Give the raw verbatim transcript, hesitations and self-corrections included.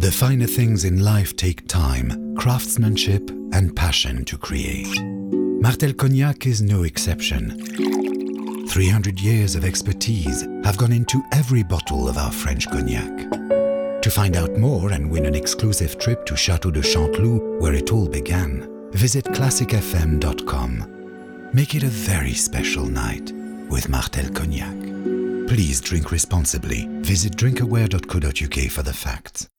The finer things in life take time, craftsmanship, and passion to create. Martell Cognac is no exception. three hundred years of expertise have gone into every bottle of our French cognac. To find out more and win an exclusive trip to Château de Chanteloup, where it all began, visit classic f m dot com. Make it a very special night with Martell Cognac. Please drink responsibly. Visit drinkaware dot co dot u k for the facts.